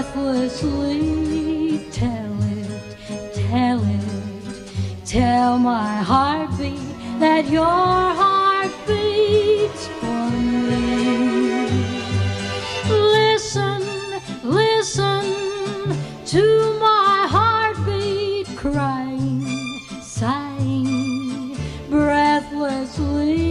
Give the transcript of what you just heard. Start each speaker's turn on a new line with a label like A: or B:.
A: breathlessly. Tell my heartbeat that your heart beats for me. Listen to my heartbeat crying, sighing breathlessly.